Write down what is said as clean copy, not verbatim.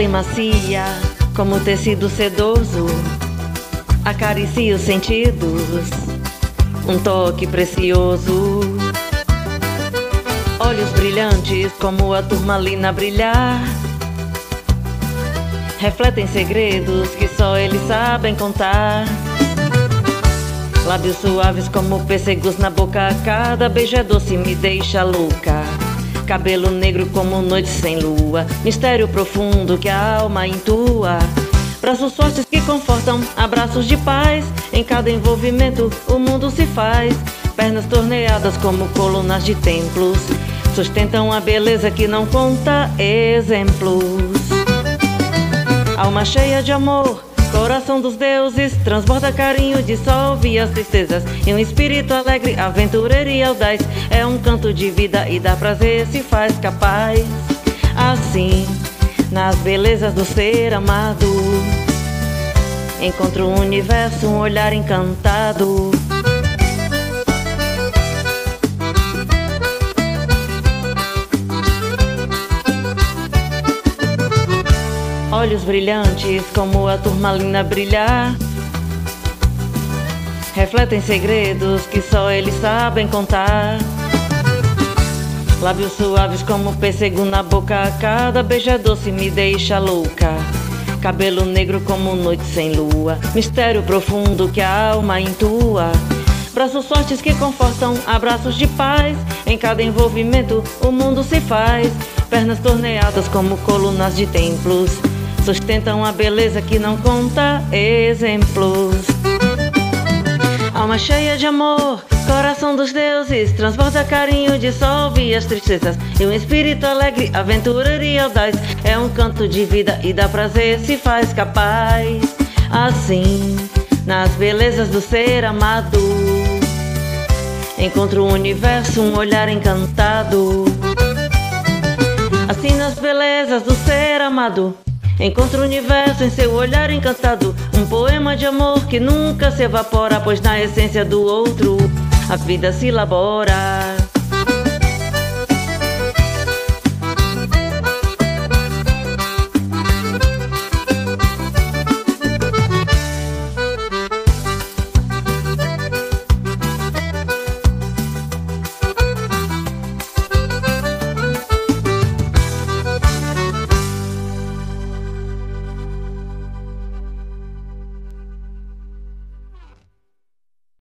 pele macia, como tecido sedoso, acaricia os sentidos, um toque precioso. Olhos brilhantes como a turmalina brilhar, refletem segredos que só eles sabem contar. Lábios suaves como pêssegos na boca, cada beijo é doce e me deixa louca. Cabelo negro como noite sem lua, mistério profundo que a alma intua. Braços fortes que confortam, abraços de paz, em cada envolvimento o mundo se faz. Pernas torneadas como colunas de templos, sustentam a beleza que não conta exemplos. Alma cheia de amor, coração dos deuses, transborda carinho, dissolve as tristezas. E um espírito alegre, aventureiro e audaz, é um canto de vida e dá prazer, se faz capaz. Assim, nas belezas do ser amado, encontro o universo, um olhar encantado. Olhos brilhantes como a turmalina brilhar, refletem segredos que só eles sabem contar. Lábios suaves como pêssego na boca, cada beijo é doce e me deixa louca. Cabelo negro como noite sem lua, mistério profundo que a alma intua. Braços fortes que confortam, abraços de paz, em cada envolvimento o mundo se faz. Pernas torneadas como colunas de templos, sustentam a beleza que não conta exemplos. Alma cheia de amor, coração dos deuses, transborda carinho, dissolve as tristezas. E um espírito alegre, aventureiro e audaz, é um canto de vida e dá prazer, se faz capaz. Assim, nas belezas do ser amado, encontro o universo, um olhar encantado. Assim, nas belezas do ser amado, encontro o universo em seu olhar encantado. Um poema de amor que nunca se evapora, pois na essência do outro a vida se elabora.